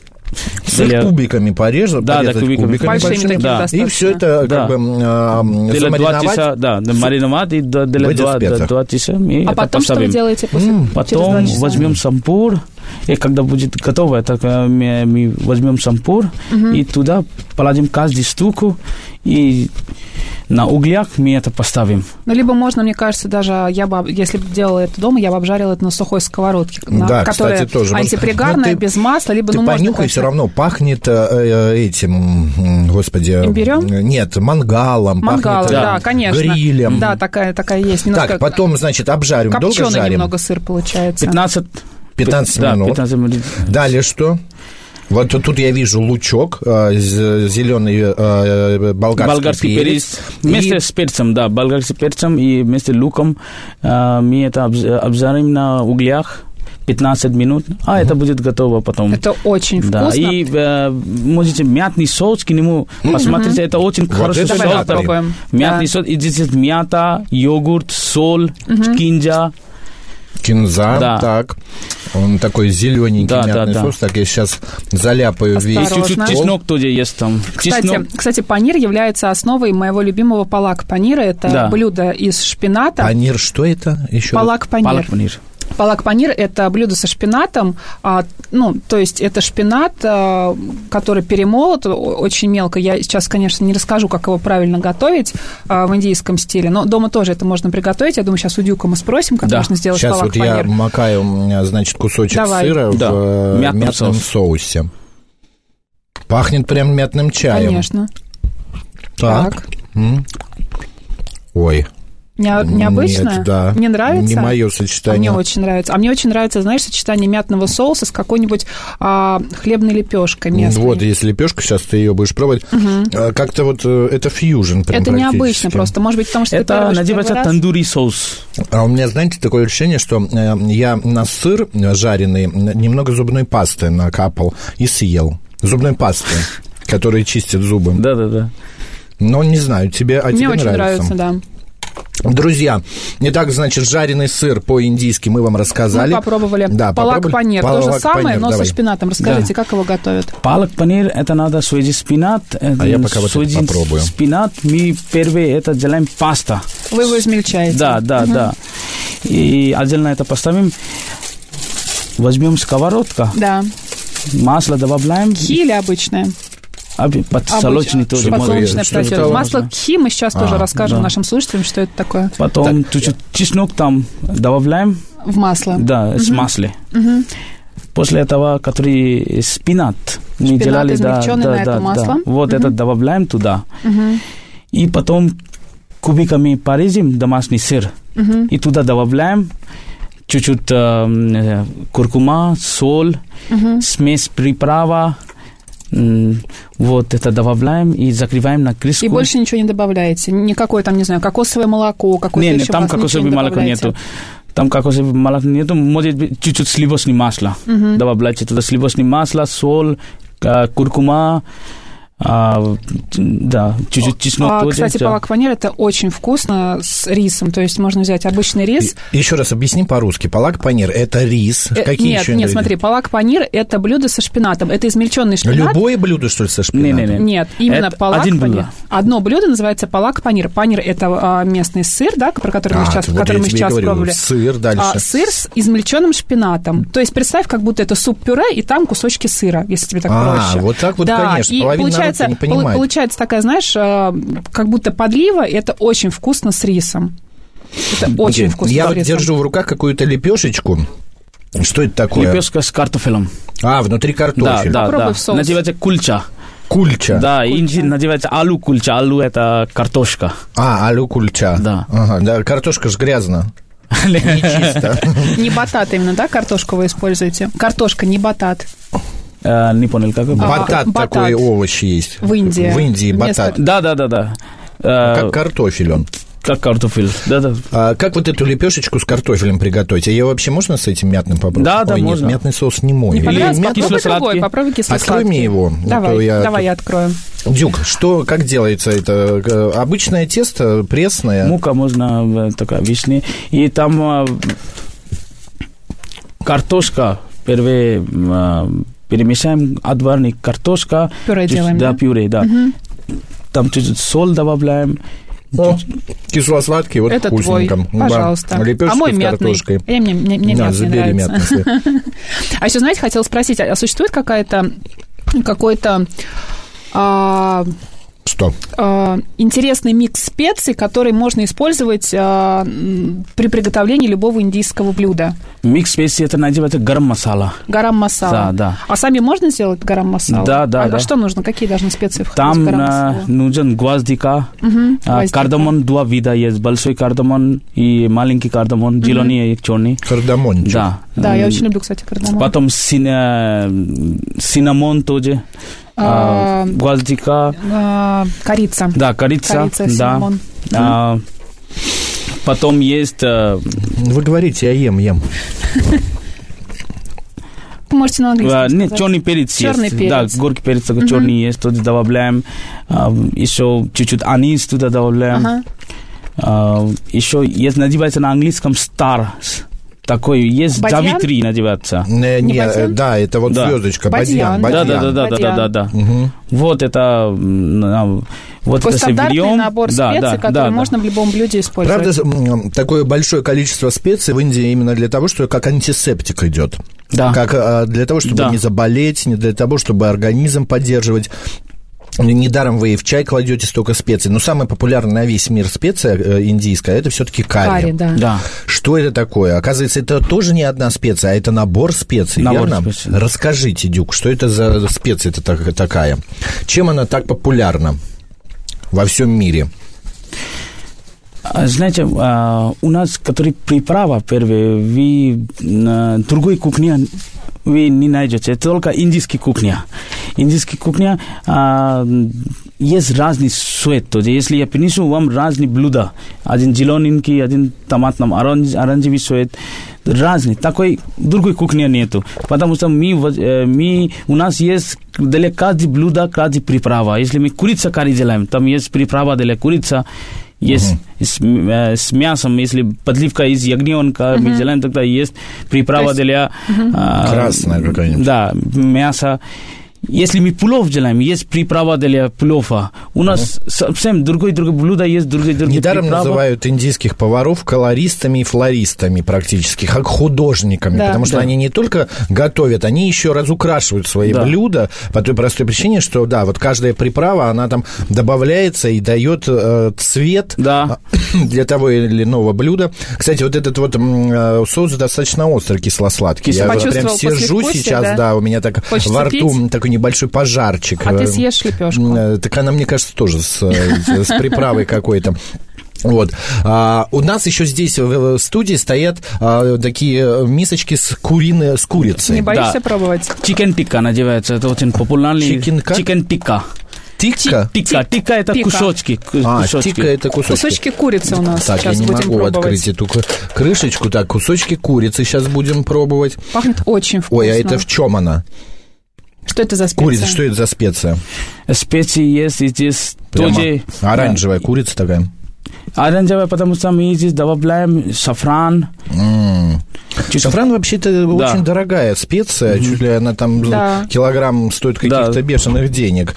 сыр для... кубиками порежем, да, да, кубиками. кубиками большими такими, да. И все это да. как бы а, замариновать. Часа, да, мариновать и для два часа. А потом что вы делаете после? М-м. Потом возьмем сампур. И когда будет готово, это мы, мы возьмем сампур угу. и туда положим каждую штуку, и на углях мы это поставим. Ну, либо можно, мне кажется, даже, я бы, если бы делала это дома, я бы обжарила это на сухой сковородке, да, на, которая кстати, тоже. антипригарная, ты, без масла, либо, ты ну, понюхай, можно... все равно пахнет э, этим, господи... Имбирем? Нет, мангалом. Мангалом, пахнет, да, конечно. Грилем. Да, такая, такая есть. Немножко... Так, потом, значит, обжарим, долго жарим? Копченый немного сыр получается. пятнадцать пятнадцать да, минут. пятнадцать минут. Далее что? Вот тут я вижу лучок, зеленый болгарский, болгарский перец. Вместе и... с перцем, да, болгарским перцем и вместе с луком мы это обжарим на углях пятнадцать минут, а mm-hmm. это будет готово потом. Это очень да. вкусно. И э, можете мятный соус к нему mm-hmm. посмотрите, это очень вот хороший это соус. Попробуем. Мятный да. соус, и здесь мята, йогурт, соль, mm-hmm. кинза. Кинза, да. так. Он такой зелененький да, мятный да, соус. да. Так, я сейчас заляпаю весь. Чуть-чуть чеснок тоже есть там. Кстати, чеснок. кстати, панир является основой моего любимого палак-панира. Это да. блюдо из шпината. Панир, что это еще? Палак-панир. Палак-панир. Палак-панир – это блюдо со шпинатом, а, ну, то есть это шпинат, а, который перемолот очень мелко. Я сейчас, конечно, не расскажу, как его правильно готовить а, в индийском стиле, но дома тоже это можно приготовить. Я думаю, сейчас у Дюка мы спросим, как да. можно сделать сейчас палак-панир. Сейчас вот я макаю, значит, кусочек Давай. сыра да. в мятном, мятном соус. соусе. Пахнет прям мятным чаем. Конечно. Так. Так. М. Ой. Не, необычно? Нет, да. Не нравится? Не мое сочетание. А мне очень нравится. А мне очень нравится, знаешь, сочетание мятного соуса с какой-нибудь а, хлебной лепешкой местной. Вот, если лепешка, сейчас ты ее будешь пробовать. Угу. Как-то вот это фьюжн прям. Это необычно просто. Может быть, потому что это называется тандури соус. А у меня, знаете, такое ощущение, что я на сыр жареный немного зубной пасты накапал и съел. Зубной пасты, которые чистят зубы. Да-да-да. Но не знаю, тебе, а мне тебе очень нравится? нравится, да. Друзья, итак, значит, жареный сыр по-индийски мы вам рассказали. Мы попробовали. Да, палак-панир. То же самое, но давай. со шпинатом. Расскажите, да. как его готовят? Палак-панир, это надо свежий шпинат. А я пока вот это попробую. Шпинат мы первые это делаем паста. Вы его измельчаете? Да, да, угу. да. И отдельно это поставим. Возьмем сковородка. Да. Масло добавляем. Кхи или обычное? Подсолнечный тоже подсолнечное противно. Масло кхи мы сейчас а, тоже расскажем да. нашим слушателям, что это такое. Потом чуть-чуть чеснок там добавляем. В масло? Да, угу. с маслом. Угу. После этого, который спинат, мы делали, да, да, на да, это масло. Да. Вот угу. этот добавляем туда. Угу. И потом кубиками порежем домашний сыр. Угу. И туда добавляем чуть-чуть э, куркума, соль, угу. смесь приправа. Вот это добавляем и закрываем на крышку. И больше ничего не добавляете? Никакое там, не знаю, кокосовое молоко, какое-то не, еще не, там кокосовое молоко нету. Там кокосовое молоко нету. Может быть, чуть-чуть сливочное масло. Uh-huh. Добавляйте туда сливочное масло, соль, куркума. А, да, чуть-чуть чеснок. А, тоже, кстати, да. палак-панир это очень вкусно с рисом. То есть можно взять обычный рис. И, еще раз объясни по-русски. Палак-панир это рис. Э, Какие нет, еще нет, ингредиенты? смотри, палак-панир это блюдо со шпинатом. Это измельченный шпинат. Любое блюдо, что ли, со шпинатом? Не, не, не. Нет, именно это палак-панир. Одно блюдо называется палак-панир. Панир это а, местный сыр, да, про который мы а, сейчас, вот который мы сейчас говорю, пробовали. Сыр дальше. А, сыр с измельченным шпинатом. То есть представь, как будто это суп-пюре и там кусочки сыра, если тебе так а, проще. А, вот так вот, да, конечно. И половина получается, народа не понимает. Получается такая, знаешь, как будто подлива, и это очень вкусно с рисом. Это очень okay. вкусно Я с рисом. держу в руках какую-то лепешечку. Что это такое? Лепешка с картофелем. А, внутри картофель. Да, да, да. называется кульча. Кульча. Да, инди называется алу кульча. Алу это картошка. А, алу кульча. Да. Ага, да, картошка ж грязно. Не чисто. Не батат именно, да, картошку вы используете? Картошка, не батат. Uh, не понял, как это? Батат, а, такой батат. Овощ есть. В Индии. В Индии батат. Да, да, да, да. Uh, как картофель он. Как картофель, да, да. А как вот эту лепешечку с картофелем приготовить? Ее вообще можно с этим мятным попробовать? Да, да, Ой, можно. Нет, мятный соус не мой. Не понравился? Мятный... Попробуй другой, попробуй кисло-сладкий. Открой мне его. Давай, я... давай я открою. Дюк, что, как делается это? Обычное тесто, пресное? Мука можно, такая, обычная. И там картошка, первые... перемешаем отварный картошка. Пюре делаем, да? Да, пюре, да. Угу. Там чуть-чуть соль добавляем. О, кисло-сладкий, вот это вкусненько. Твой, пожалуйста. Да. Лепешечка а мой с мятный. картошкой. Я, мне мне, мне да, мятный забери нравится. Мятный. А еще, знаете, хотела спросить, а существует какая-то какой-то... А... Что? Э, интересный микс специй, который можно использовать э, при приготовлении любого индийского блюда. Микс специй это называется гарам масала. Гарам масала. Да, да. А сами можно сделать гарам масала? Да, да, а, да. А что нужно? Какие должны специи входить там в гарам масала? Там нужен гвоздика, угу, а, кардамон, два вида есть. Большой кардамон и маленький кардамон, зеленый и черный. Кардамончик. Да. Да, я очень люблю, кстати, кардамон. Потом синамон тоже. А, гвоздика. А, корица. Да, корица. Корица, да. синамон. А, потом есть... Вы говорите, я ем, ем. Вы можете на английском сказать. Нет, черный перец черный есть. Перец. Да, горький перец такой uh-huh. черный есть, туда добавляем. А, еще чуть-чуть анис туда добавляем. Uh-huh. А, еще есть, называется на английском stars. Такой есть Джавитри называется. Не, не, не да, это вот да. звездочка. Бадьян. Да, да, да, да, да, да, да, да. Угу. Вот это вот такой это стандартный берем. набор специй, да, да, который да, можно да. в любом блюде использовать. Правда, такое большое количество специй в Индии именно для того, что как антисептик идет. Да. Как для того, чтобы да. не заболеть, не для того, чтобы организм поддерживать. Недаром вы и в чай кладете столько специй. Но самая популярная на весь мир специя э, индийская, это все-таки карри. Карри, да. Да. Что это такое? Оказывается, это тоже не одна специя, а это набор специй, набор верно? Специй. Расскажите, Дюк, что это за специя такая? Чем она так популярна во всем мире? Знаете, у нас, который приправа первая, вы другой кухне вы не найдете, это только индийская кухня. Индийская кухня а, есть разный цвет. Если я принесу вам разные блюда, один зелененький, один томатный, оранж, оранжевый цвет, разный. Такой другой кухни нету. Потому что мы, мы, у нас есть для каждого блюда каждая приправа. Если мы курица карри делаем, там есть приправа для курицы. Есть uh-huh. с, э, с мясом, если подливка из ягненка, uh-huh. мы делаем, тогда есть приправа есть... для... Uh-huh. Э, красная какая-нибудь. Да, мясо. Если мы плов делаем, есть приправа для плова. У нас uh-huh. совсем другое, другое блюдо есть, другое, другое Недаром приправа. Называют индийских поваров колористами и флористами практически, как художниками, да. потому что да. они не только готовят, они еще разукрашивают свои да. блюда по той простой причине, что, да, вот каждая приправа, она там добавляется и дает э, цвет да. для того или иного блюда. Кстати, вот этот вот э, соус достаточно острый, кисло-сладкий. Я вот прям сижу сейчас, да? да, у меня так Хочется во рту пить? Такой небольшой пожарчик. А ты съешь лепешку? Так она, мне кажется, тоже с, с приправой какой-то. Вот. А, у нас еще здесь в студии стоят а, такие мисочки с, куриной, с курицей. Не боишься да. пробовать? Чикен тикка называется, это очень популярный. Чикен тикка. Тикка? Тикка. Тикка это пика. кусочки. А, кусочки. тикка это кусочки. Кусочки курицы у нас так, сейчас будем пробовать. Так, я не могу открыть эту крышечку. Так, кусочки курицы сейчас будем пробовать. Пахнет очень вкусно. Ой, а это в чем она? Что это за специя? Курица, что это за специя? Специи есть, и здесь тоже... Оранжевая да. курица такая? Оранжевая, потому что мы здесь добавляем шафран. Mm. Шафран вообще-то да. очень дорогая специя, mm-hmm. чуть ли она там да. килограмм стоит каких-то да. бешеных денег.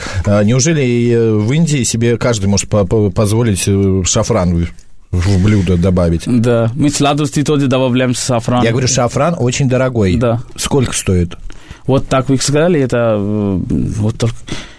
Неужели в Индии себе каждый может позволить шафран в блюдо добавить? Да, мы сладости тоже добавляем шафран. Я говорю, шафран очень дорогой. Да. Сколько стоит? Вот так вы сказали, это вот только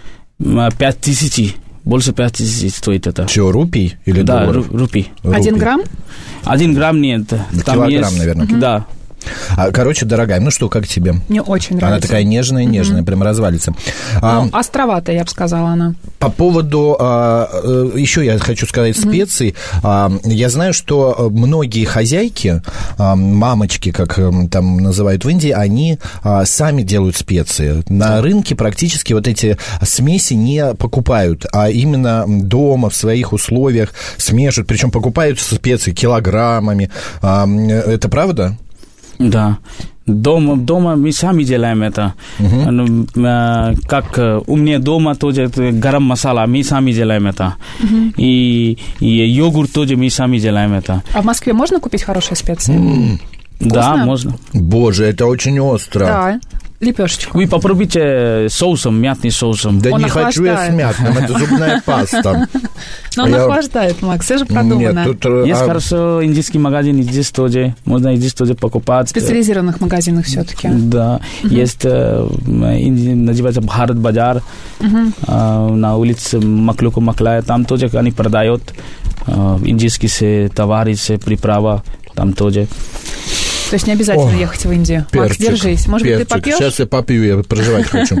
пять тысяч. Больше пять тысяч стоит это. Все, рупий или да, долларов? Да, рупий. Один грамм? Один грамм нет. Там килограмм, есть, наверное. Угу. Да. А, короче, дорогая, ну что, как тебе? Мне очень нравится. Она такая нежная-нежная, mm-hmm. прям развалится. Ну, а, островатая, я бы сказала, она. По поводу, а, еще я хочу сказать, специй. Mm-hmm. А, я знаю, что многие хозяйки, а, мамочки, как там называют в Индии, они а, сами делают специи. На рынке практически вот эти смеси не покупают, а именно дома, в своих условиях смешивают. Причем покупают специи килограммами. А, это правда? Да. Дома, дома мы сами делаем это. Uh-huh. Как у меня дома тоже гарам масала, мы сами делаем это. Uh-huh. И, и йогурт тоже мы сами делаем это. А в Москве можно купить хорошие специи? Mm. Да, можно. Боже, это очень остро. Да. Лепешечку. Вы попробуйте соусом, мятным соусом. Да он не хочу я с мятным, это зубная паста. Но он охлаждает, Макс, все же продумано. Есть хорошо индийский магазин, здесь тоже, можно здесь тоже покупать. В специализированных магазинах все-таки. Да, есть, называется Бхарат Базар, на улице Маклюку Маклая, там тоже они продают индийские товары, приправа, там тоже. То есть не обязательно О, ехать в Индию. Перчик, Макс, держись. Может перчик. быть, ты попьешь? Сейчас я попью, я проживать хочу.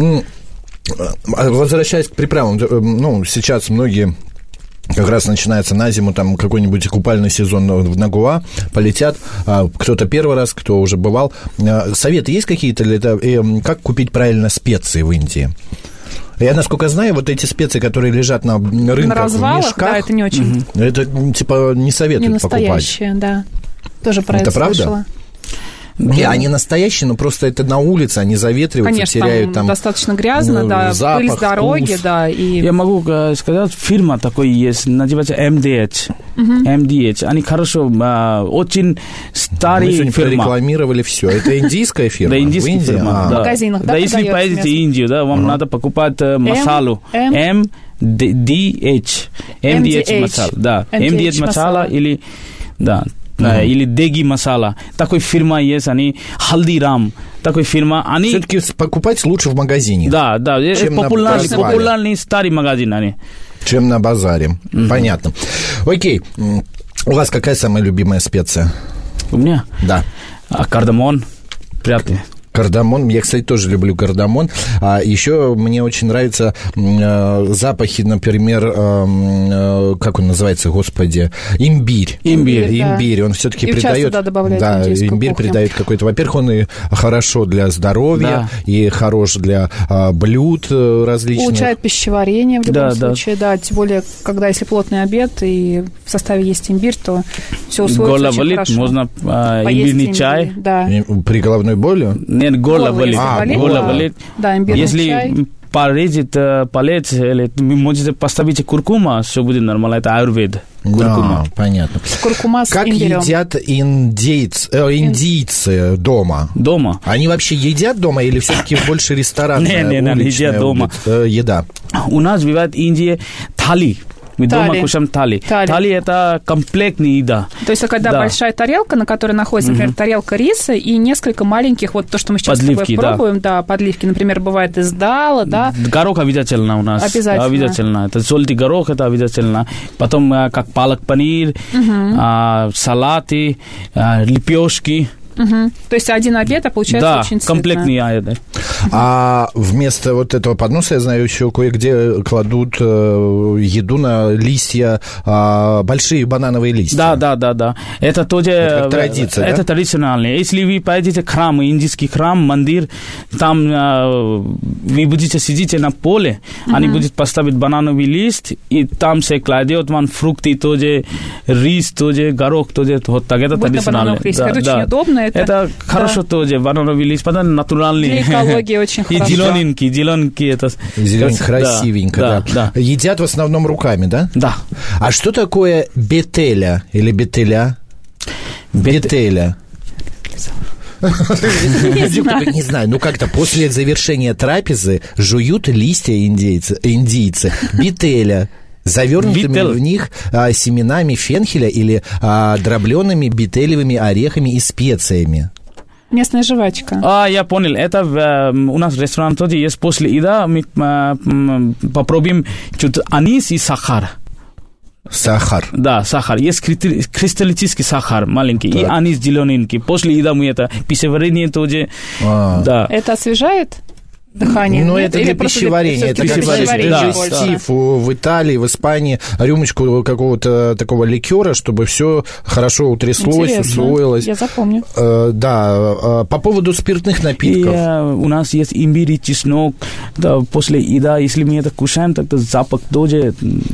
Возвращаясь к приправам, ну, сейчас многие как раз начинается на зиму там какой-нибудь купальный сезон на Гоа, полетят, кто-то первый раз, кто уже бывал. Советы есть какие-то? Как купить правильно специи в Индии? Я, насколько знаю, вот эти специи, которые лежат на рынках, на развалах, в мешках, да, это не очень... Угу. Это, типа, не советуют не покупать. Не настоящие, да. Тоже про это, это правда? слышала. Не, они настоящие, но просто это на улице, они заветриваются, конечно, теряют там... Конечно, достаточно грязно, ну, да, запах, пыль с дороги, вкус. Да. И... Я могу сказать, фирма такой есть, называется эм ди эйч. Uh-huh. эм ди эйч, они хорошо, очень старые фирма. Мы сегодня прорекламировали все. Это индийская фирма? Да, индийская фирма. В магазинах, да? Да, если поедете в Индию, да, вам надо покупать масалу. эм ди эйч. эм ди эйч масала, да. эм ди эйч масала или... Да. uh-huh. или Деги Масала. Такой фирма есть, они Халдирам. Такой фирма, они... Все-таки покупать лучше в магазине. Да, да, популярный, популярный старый магазин они. Чем на базаре. Uh-huh. Понятно. Окей. У вас какая самая любимая специя? У меня? Да. А, кардамон. Приятный. Кардамон. Я, кстати, тоже люблю кардамон. А еще мне очень нравятся э, запахи, например, э, как он называется, господи, имбирь. Имбирь, да. Имбирь. Он все-таки и придает... Да, да, имбирь кухню. придает какой-то... Во-первых, он и хорошо для здоровья, да. и хорош для э, блюд различных. Улучшает пищеварение в любом да, случае, да. да. Тем более, когда если плотный обед и в составе есть имбирь, то все усвоится Горло очень болит, хорошо. можно э, имбирный имбирь, чай. Да. При головной боли? Нет, горло болит. А, горло болит. Да, имбирный Если чай. порежет палец, или вы можете поставить куркума, все будет нормально. Это аюрвед. Куркума. А, понятно. Куркума с как имбирем. едят индейцы, э, индийцы дома? Дома. Они вообще едят дома или все-таки больше ресторанная, не, не, не, едят дома. Э, еда? У нас бывает в Индии тали. Мы тали. дома кушаем тали. Тали. Тали – это комплектная еда. То есть, когда да. большая тарелка, на которой находится, например, угу. тарелка риса и несколько маленьких, вот то, что мы сейчас подливки, с тобой пробуем, да. да, подливки, например, бывает из дала, да. Горох обязательно у нас. Обязательно. Обязательно. Это желтый горох, это обязательно. Потом, как палак-панир, угу. а, салаты, а, лепешки. Угу. То есть один обед, а получается да, очень сытно. комплектный обед. А вместо вот этого подноса, я знаю, еще кое-где кладут э, еду на листья, э, большие банановые листья. Да, да, да, да. Это тоже... Это как традиция, Это да? традиционно. Если вы поедете в храм, индийский храм, мандир, там э, вы будете сидеть на поле, uh-huh. они будут поставить банановый лист, и там се кладет вам фрукты тоже, рис тоже, горох тоже. Вот так. Это традиционно. Да, это да. очень удобно. Это, это хорошо да. тоже. Банановый лист, потому натуральный. Для экологии очень и хорошо. И зелененький, зелененький. Это... Зелененький, красивенько, да, да. Да, да. Едят в основном руками, да? Да. А что такое бетеля или бетеля? Бетеля. Не знаю, ну как-то после завершения трапезы жуют листья индейцы, индийцы, бетеля, завернутыми Бител. в них а, семенами фенхеля или а, дробленными бетелевыми орехами и специями. Местная жвачка. А, я понял. Это э, у нас ресторан тоже есть после еды. Мы э, попробуем чуть анис и сахар. Сахар. Да, сахар. Есть кристаллический сахар маленький так. и анис зелененький. После еды мы это пищеварение тоже. А. Да. Это освежает дыхание? Ну, это для пищеварения. Это как дежестив в Италии, в Испании. Рюмочку какого-то такого ликера, чтобы все хорошо утряслось, интересно. усвоилось. Я запомню. Э, да. По поводу спиртных напитков. И, э, у нас есть имбирь и чеснок. Да, после еды, если мы это кушаем, тогда запах тоже...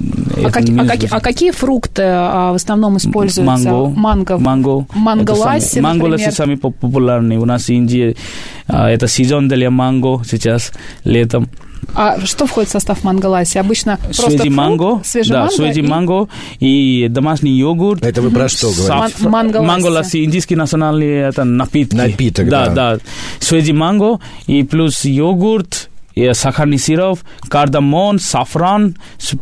А, как, а, какие, а какие фрукты а, в основном используются? Манго. Манго. Манго. Манго-ласси, Манго-ласси самые популярные. У нас в Индии а, это сезон для манго сейчас, летом. А что входит в состав манго-ласси? Обычно просто свежий фрукт, манго, свежий да, манго, свежий и... манго и домашний йогурт. Это вы про что говорите? Саф... Манго-ласси. Манго-ласси, индийский национальный это напитки. Напиток, да. Да, да. Свежий манго и плюс йогурт, и сахарный сироп, кардамон, сафран,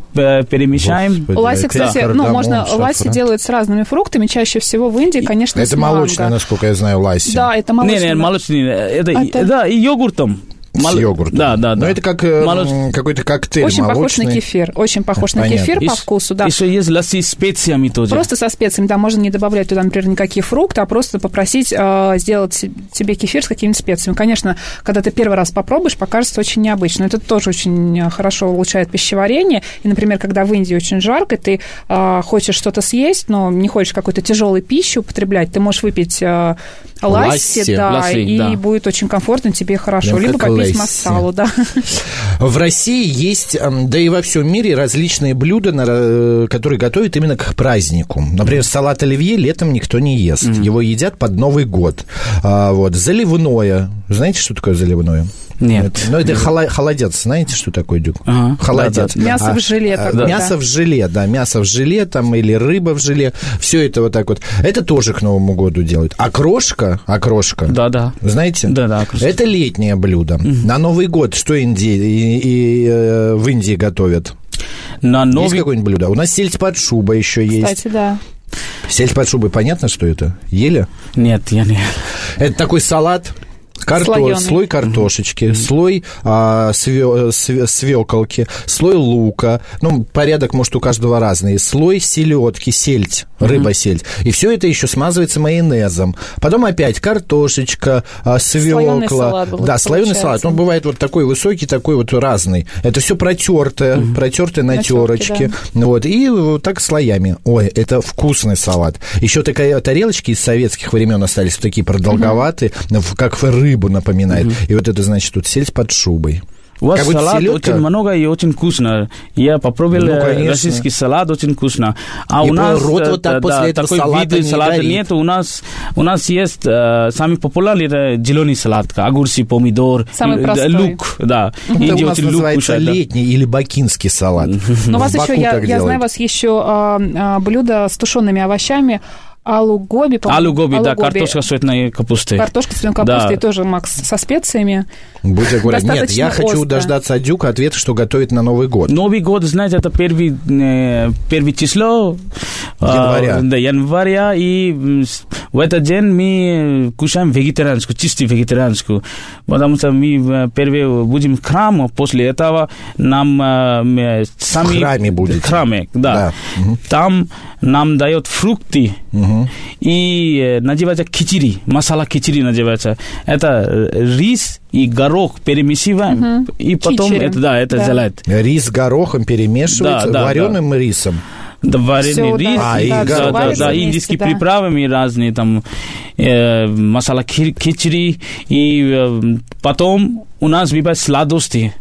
перемешаем. Господи, ласси, кстати, кардамон, ну, можно, сафран. Ласси делают с разными фруктами, чаще всего в Индии, конечно, это с манго. молочное, насколько я знаю, ласси. Да, это молочное. Не, не, молочный, это, это... да, и йогуртом. С йогуртом. Да, да, да. Но это как Молоч... какой-то коктейль очень молочный. Очень похож на кефир. Очень похож Понятно. на кефир и по вкусу, да. Еще есть ласси с специями тоже. Просто со специями, да, можно не добавлять туда, например, никакие фрукты, а просто попросить э, сделать тебе кефир с какими-то специями. Конечно, когда ты первый раз попробуешь, покажется очень необычно. Это тоже очень хорошо улучшает пищеварение. И, например, когда в Индии очень жарко, ты э, хочешь что-то съесть, но не хочешь какой-то тяжелой пищи употреблять, ты можешь выпить э, ласси, ласси, да, ласси, и да. будет очень комфортно, тебе хорошо. Прям Либо попить ласси. Масалу, да. В России есть, да и во всем мире, различные блюда, которые готовят именно к празднику. Например, салат оливье летом никто не ест. Mm-hmm. Его едят под Новый год. А, вот. Заливное. Знаете, что такое заливное? Нет. Это, ну, это холо- холодец. Знаете, что такое, Дюк? Ага. Холодец. Да, да. Мясо а, в желе. А, такое, мясо да. в желе, да. Мясо в желе там, или рыба в желе. Все это вот так вот. Это тоже к Новому году делают. Окрошка, окрошка. Да, да. Знаете? Да, да. Окрошка. Это летнее блюдо. Mm-hmm. На Новый год что Инди- и, и, э, в Индии готовят? На Новый... Есть какое-нибудь блюдо? У нас сельдь под шубой еще есть. Кстати, да. Сельдь под шубой, понятно, что это? Ели? Нет, я не. Это такой салат... Карто... Слой картошечки, mm-hmm. слой а, све... свеколки, слой лука, ну, порядок, может, у каждого разный, слой селедки, сельдь, mm-hmm. рыба-сельдь. И все это еще смазывается майонезом. Потом опять картошечка, свекла. Слоеный салат был, да, слоеный салат. Он бывает вот такой высокий, такой вот разный. Это все протертое, mm-hmm. протертое на терочке. Да. Вот, и вот так слоями. Ой, это вкусный салат. Еще такая тарелочки из советских времен остались, такие продолговатые, mm-hmm. как рыба напоминает. Mm-hmm. И вот это, значит, тут сельдь под шубой. У вас салат очень много и очень вкусно. Я попробовал ну, российский салат, очень вкусно. А и у нас рот вот так, да, после такой салата вид салата нет. У нас, у нас есть э, самый популярный это зеленый салат, огурцы, помидор, самый и, простой. Лук. Да. Это у нас называется лук, летний да. или бакинский салат. Но у вас еще, я, я знаю, у вас еще э, блюдо с тушеными овощами. Алу-гоби, Алу-гоби, да, картошка с цветной капустой. Картошка с цветной капустой, да. тоже, Макс, со специями. Будь аккуратен. Нет, я хочу остро. дождаться от Дюка ответа, что готовит на Новый год. Новый год, знаете, это первый, э, первое число января. Э, да, января, и в этот день мы кушаем вегетарианскую, чистую вегетарианскую, потому что мы первые будем в храме, после этого нам э, сами... В храме будете. В храме, да. да. Угу. Там нам дают фрукты, угу. и э, называется кичири, масала кичири называется. Это рис и горох перемешиваем, угу. и потом Чичери. это, да, это да. залит. Рис с горохом перемешивается, да, да, вареным да. рисом. Да, вареный Всё, рис, да, а, да, и, да, да, да, да, индийские да. приправы разные, там, э, масала кичири, и э, потом у нас бывает сладости.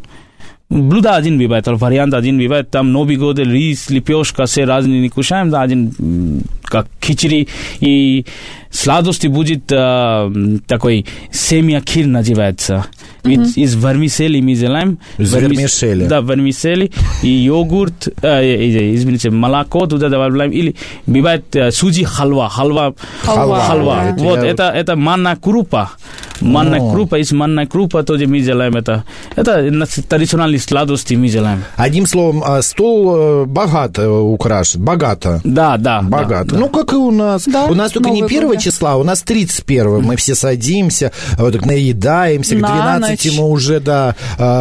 Блюдо один бывает, вариант один бывает, там Новый год, рис, лепешка, все разные не кушаем, да, один как кичири, и сладости будет э, такой семья кир называется. Mm-hmm. Из вермисели мы делаем. Из вермисели. Да, вермисели и йогурт, э, извините, молоко туда добавляем, или бывает э, суджи халва, халва, халва. халва. Да. Это вот, я... это, это манна крупа. Манна oh. крупа, из манна крупа тоже мы делаем это. Это традиционные сладости мы делаем. Одним словом, стол богато украшен, богато. Да, да. Богато. Да, ну, как и у нас. Да, у нас только не первого числа, у нас тридцать первого. Мы все садимся, вот так наедаемся, к двенадцати мы уже, да,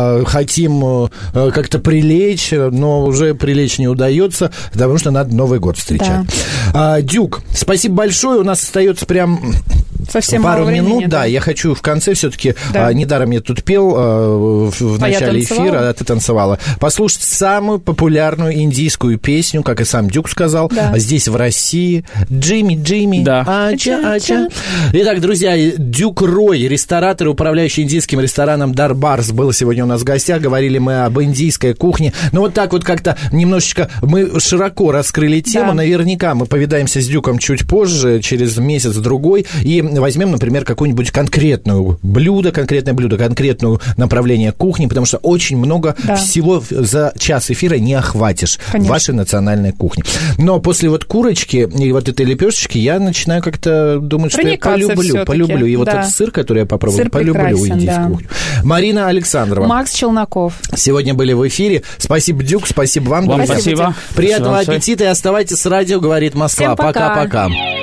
хотим как-то прилечь, но уже прилечь не удается, потому что надо Новый год встречать. Да. Дюк, спасибо большое. У нас остается прям... Совсем пару мало минут, времени, да. да. Я хочу в конце все-таки, да. а, недаром я тут пел а, в, в а начале эфира, а ты танцевала, послушать самую популярную индийскую песню, как и сам Дюк сказал, да. здесь в России. Джимми, Джимми, да. ача, ача. Итак, друзья, Дюк Рой, ресторатор, управляющий индийским рестораном Дарбарс, был сегодня у нас в гостях. Говорили мы об индийской кухне. Ну, вот так вот как-то немножечко мы широко раскрыли тему. Да. Наверняка мы повидаемся с Дюком чуть позже, через месяц-другой, и возьмем, например, какое-нибудь конкретное блюдо, конкретное блюдо, конкретное направление кухни, потому что очень много да. всего за час эфира не охватишь Конечно. в вашей национальной кухне. Но после вот курочки и вот этой лепешечки я начинаю как-то думать, что я полюблю, все-таки. полюблю. И да. вот этот сыр, который я попробую, сыр полюблю индийскую да. кухню. Марина Александрова. Макс Челноков. Сегодня были в эфире. Спасибо, Дюк, спасибо вам, вам друзья. Спасибо. Приятного спасибо. аппетита и оставайтесь с радио, говорит Москва. Пока-пока.